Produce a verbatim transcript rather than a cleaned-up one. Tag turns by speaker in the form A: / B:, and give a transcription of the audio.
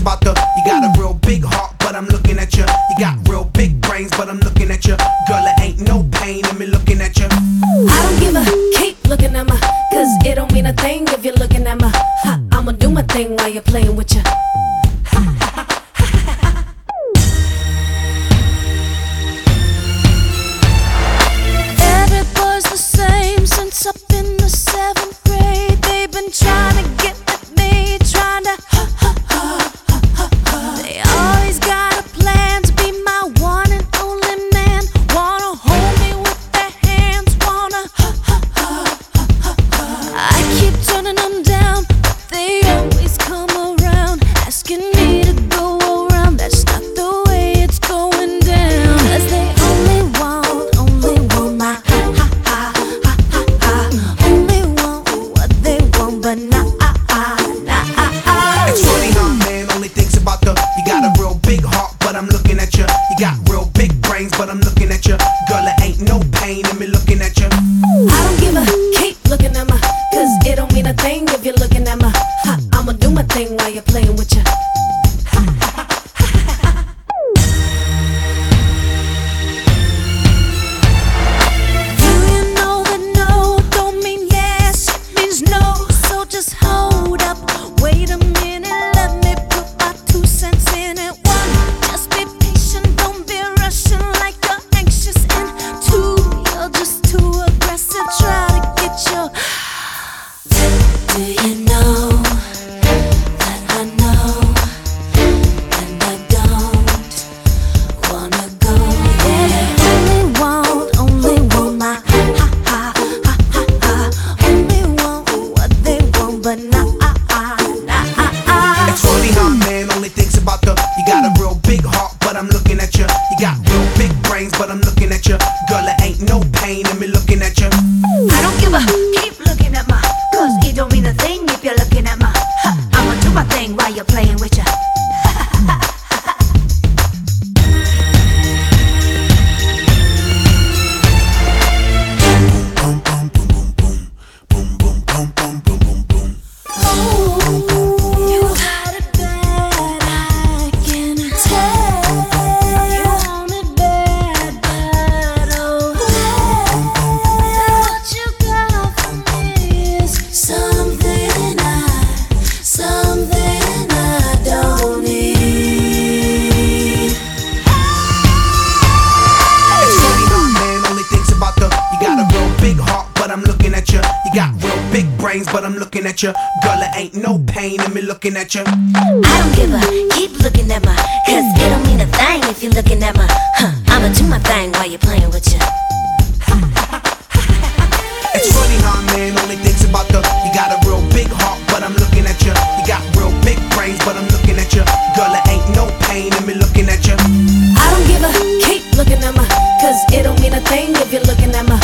A: about the. You got a real big heart, but I'm looking at you. You got real big brains, but I'm looking at you. Girl, it ain't no pain in me looking at you.
B: I don't give a keep looking at me, cause it don't mean a thing if you're looking at me. Ha, I'ma do my thing while you're playing with you.
C: Every boy's the same since up in the seventh grade. They've been trying to get at me, trying to ha ha ha ha ha. They always got a plan to be my one and only man. Wanna hold me with their hands, wanna ha ha ha ha ha. I keep turning them down, but they always come around, asking me to go around. That's not the way it's going down. Cause they only want, only want my ha ha ha ha ha ha. Only want what they want, but not ah ah, not ah ah.
A: It's funny how a man only thinks about the. You got a real big heart, but I'm looking at you. You got real big brains, but I'm looking at you. Girl, it ain't no pain in me looking at you.
B: I don't give a keep looking at me, cause it don't mean a thing if you're looking at me. Ha, I'ma do my thing while you're playing with you.
C: Do you know that no don't mean yes, it means no. So just hold up, wait a minute, let me put my two cents in it. One, just be patient, don't be rushing like you're anxious. And two, you're just too aggressive, try to get your. Do you know that I know, and I don't wanna go there. Only want, only want my ha ha ha ha ha. Only want what they want, but not ah ah, not ah ah.
A: It's funny how a man only thinks about the. You got a real big heart, but I'm looking at you. You got real big brains, but I'm looking at you. Girl, it ain't no pain in me looking at you.
D: I don't give a keep looking at me, cause it don't mean a thing if you're looking at me. Ha, I'ma do my thing while you're playing with ya.
C: You got it bad, I can tell. You want it bad, bad, oh bad. What you got for me is something I, something I don't need.
A: It's funny how a man only thinks about the. You got a real big heart, but I'm looking at you. You got real big brains, but I'm looking at you. Girl, it ain't no pain in me looking at you.
D: I don't give a keep looking at me, cause it don't mean a thing if you're looking at me. Huh, I'ma do my thing while you're playing with ya.
A: It's funny how a man only thinks about the. You got a real big heart, but I'm looking at you. You got real big brains, but I'm looking at you. Girl, it ain't no pain in me looking at you.
B: I don't give a keep looking at me, cause it don't mean a thing if you're looking at me.